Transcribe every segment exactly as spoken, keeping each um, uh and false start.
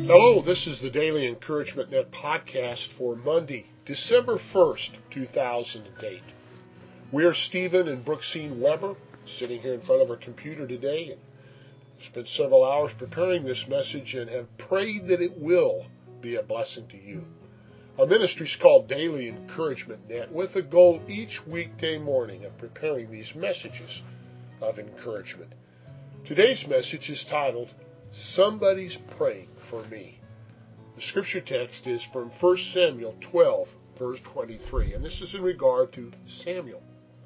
Hello, this is the Daily Encouragement Net podcast for Monday, December first, two thousand eight. We are Stephen and Brooksine Weber, sitting here in front of our computer today, and spent several hours preparing this message and have prayed that it will be a blessing to you. Our ministry is called Daily Encouragement Net, with a goal each weekday morning of preparing these messages of encouragement. Today's message is titled, Somebody's Praying for Me. The scripture text is from First Samuel twelve, verse twenty-three, and this is in regard to Samuel.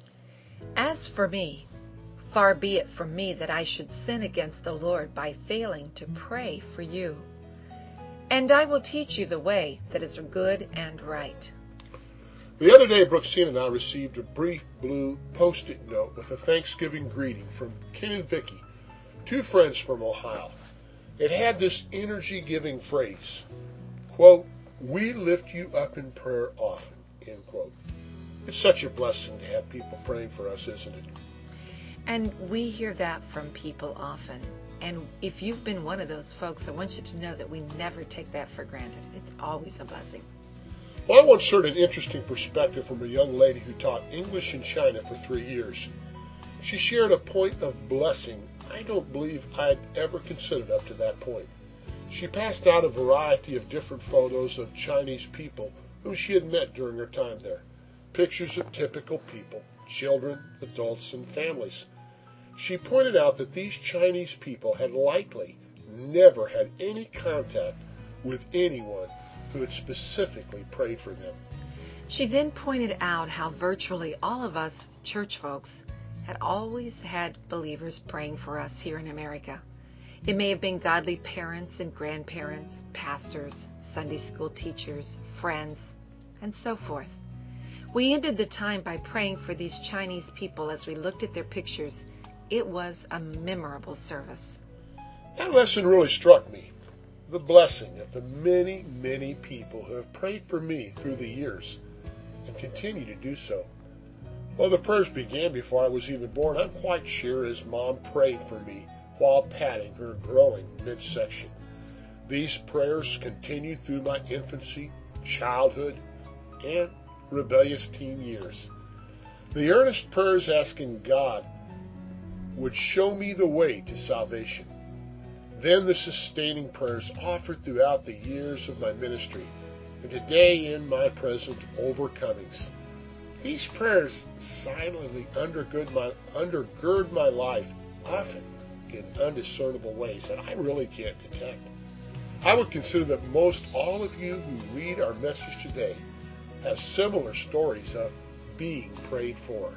As for me, far be it from me that I should sin against the Lord by failing to pray for you. And I will teach you the way that is good and right. The other day, Brooksine and I received a brief blue Post-it note with a Thanksgiving greeting from Ken and Vicky, two friends from Ohio. It had this energy-giving phrase, quote, "We lift you up in prayer often," end quote. It's such a blessing to have people praying for us, isn't it? And we hear that from people often. And if you've been one of those folks, I want you to know that we never take that for granted. It's always a blessing. Well, I once heard an interesting perspective from a young lady who taught English in China for three years. She shared a point of blessing I don't believe I'd ever considered up to that point. She passed out a variety of different photos of Chinese people whom she had met during her time there. Pictures of typical people, children, adults, and families. She pointed out that these Chinese people had likely never had any contact with anyone who had specifically prayed for them. She then pointed out how virtually all of us church folks had always had believers praying for us here in America. It may have been godly parents and grandparents, pastors, Sunday school teachers, friends, and so forth. We ended the time by praying for these Chinese people as we looked at their pictures. It was a memorable service. That lesson really struck me. The blessing of the many, many people who have prayed for me through the years and continue to do so. Well, the prayers began before I was even born. I'm quite sure as Mom prayed for me while patting her growing midsection. These prayers continued through my infancy, childhood, and rebellious teen years. The earnest prayers asking God would show me the way to salvation. Then the sustaining prayers offered throughout the years of my ministry, and today in my present overcomings. These prayers silently undergird my, undergird my life, often in undiscernible ways that I really can't detect. I would consider that most all of you who read our message today have similar stories of being prayed for.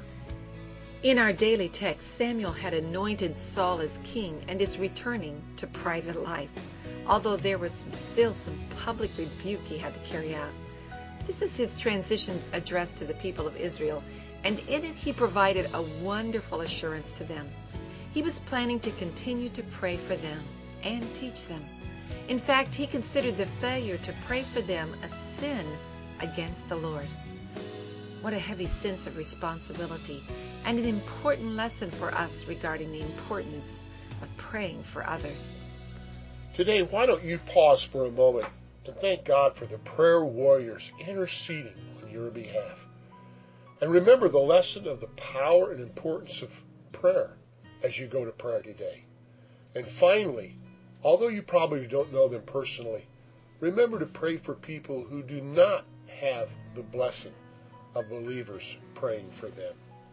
In our daily text, Samuel had anointed Saul as king and is returning to private life, although there was some, still some public rebuke he had to carry out. This is his transition address to the people of Israel, and in it he provided a wonderful assurance to them. He was planning to continue to pray for them and teach them. In fact, he considered the failure to pray for them a sin against the Lord. What a heavy sense of responsibility, and an important lesson for us regarding the importance of praying for others. Today, why don't you pause for a moment and thank God for the prayer warriors interceding on your behalf. And remember the lesson of the power and importance of prayer as you go to prayer today. And finally, although you probably don't know them personally, remember to pray for people who do not have the blessing of believers praying for them.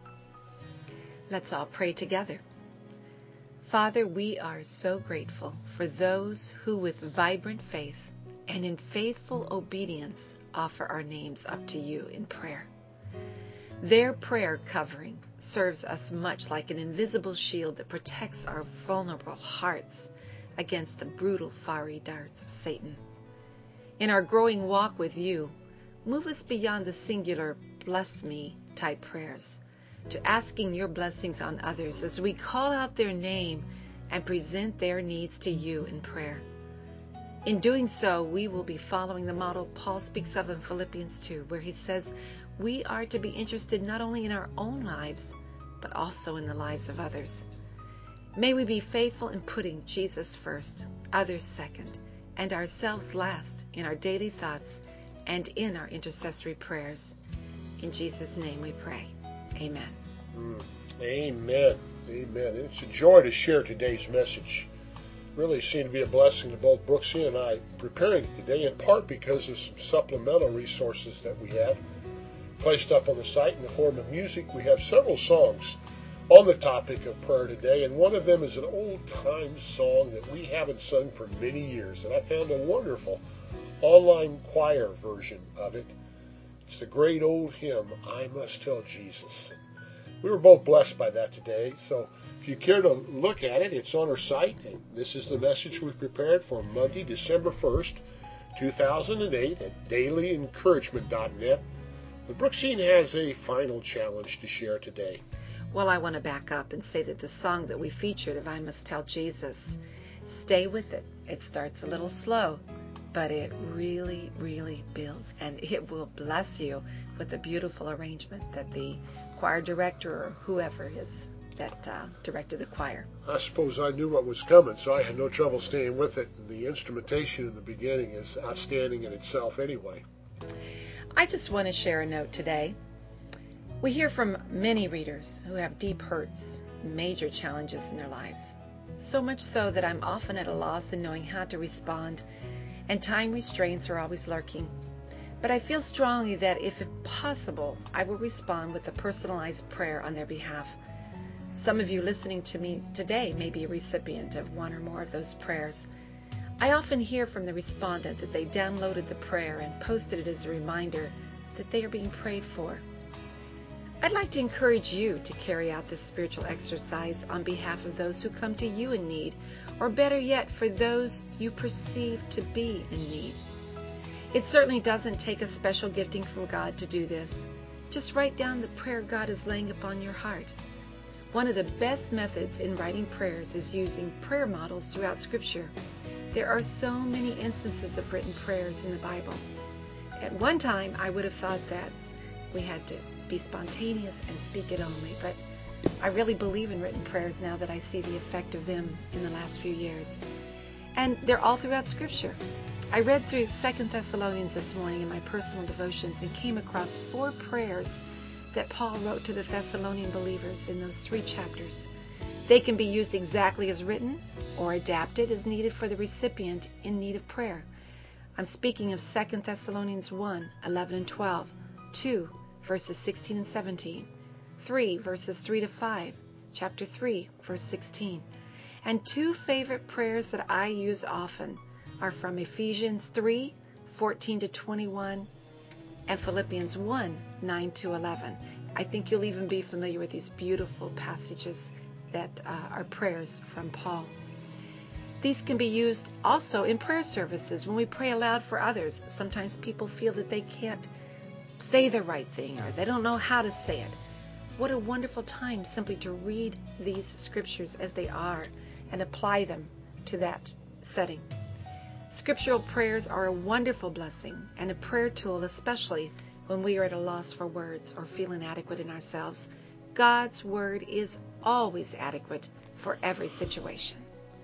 Let's all pray together. Father, we are so grateful for those who with vibrant faith and in faithful obedience offer our names up to you in prayer. Their prayer covering serves us much like an invisible shield that protects our vulnerable hearts against the brutal fiery darts of Satan. In our growing walk with you, move us beyond the singular bless me type prayers to asking your blessings on others as we call out their name and present their needs to you in prayer. In doing so, we will be following the model Paul speaks of in Philippians two, where he says we are to be interested not only in our own lives, but also in the lives of others. May we be faithful in putting Jesus first, others second, and ourselves last in our daily thoughts and in our intercessory prayers. In Jesus' name we pray. Amen. Mm, amen. Amen. It's a joy to share today's message. Really seemed to be a blessing to both Brooksy and I preparing it today, in part because of some supplemental resources that we have placed up on the site in the form of music. We have several songs on the topic of prayer today, and one of them is an old-time song that we haven't sung for many years, and I found a wonderful online choir version of it. It's the great old hymn, I Must Tell Jesus. We were both blessed by that today, so if you care to look at it, it's on our site. And this is the message we've prepared for Monday, December first, two thousand eight at daily encouragement dot net. But Brooksine has a final challenge to share today. Well, I want to back up and say that the song that we featured of I Must Tell Jesus, stay with it. It starts a little slow, but it really, really builds, and it will bless you with the beautiful arrangement that the choir director or whoever is that uh, directed the choir. I suppose I knew what was coming, so I had no trouble staying with it. The instrumentation in the beginning is outstanding in itself anyway. I just want to share a note today. We hear from many readers who have deep hurts, major challenges in their lives. So much so that I'm often at a loss in knowing how to respond, and time restraints are always lurking. But I feel strongly that if possible, I will respond with a personalized prayer on their behalf. Some of you listening to me today may be a recipient of one or more of those prayers. I often hear from the respondent that they downloaded the prayer and posted it as a reminder that they are being prayed for. I'd like to encourage you to carry out this spiritual exercise on behalf of those who come to you in need, or better yet, for those you perceive to be in need. It certainly doesn't take a special gifting from God to do this. Just write down the prayer God is laying upon your heart. One of the best methods in writing prayers is using prayer models throughout Scripture. There are so many instances of written prayers in the Bible. At one time, I would have thought that we had to be spontaneous and speak it only, but I really believe in written prayers now that I see the effect of them in the last few years. And they're all throughout Scripture. I read through Second Thessalonians this morning in my personal devotions and came across four prayers that Paul wrote to the Thessalonian believers in those three chapters. They can be used exactly as written or adapted as needed for the recipient in need of prayer. I'm speaking of Second Thessalonians one, eleven and twelve, two, verses sixteen and seventeen, three, verses three to five, chapter three, verse sixteen. And two favorite prayers that I use often are from Ephesians three, fourteen to twenty-one, and Philippians one, nine to eleven. I think you'll even be familiar with these beautiful passages that uh, are prayers from Paul. These can be used also in prayer services when we pray aloud for others. Sometimes people feel that they can't say the right thing or they don't know how to say it. What a wonderful time simply to read these scriptures as they are and apply them to that setting. Scriptural prayers are a wonderful blessing and a prayer tool, especially when we are at a loss for words or feel inadequate in ourselves. God's word is always adequate for every situation.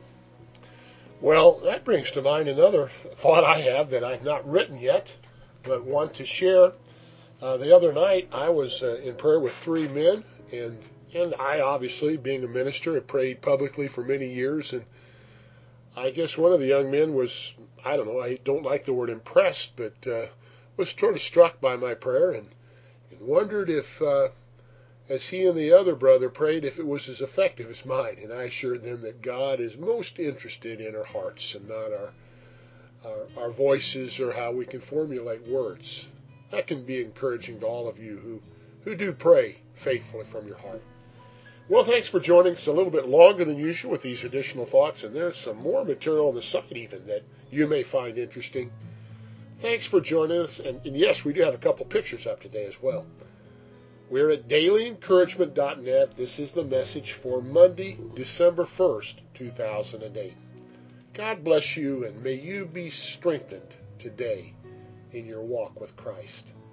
Well, that brings to mind another thought I have that I've not written yet, but want to share. Uh, the other night, I was uh, in prayer with three men, and and I, obviously, being a minister, have prayed publicly for many years, and I guess one of the young men was, I don't know, I don't like the word impressed, but uh, was sort of struck by my prayer and, and wondered if, uh, as he and the other brother prayed, if it was as effective as mine. And I assured them that God is most interested in our hearts and not our, our, our voices or how we can formulate words. That can be encouraging to all of you who, who do pray faithfully from your heart. Well, thanks for joining us a little bit longer than usual with these additional thoughts, and there's some more material on the site even that you may find interesting. Thanks for joining us, and, and yes, we do have a couple pictures up today as well. We're at daily encouragement dot net. This is the message for Monday, December first, two thousand eight. God bless you, and may you be strengthened today in your walk with Christ.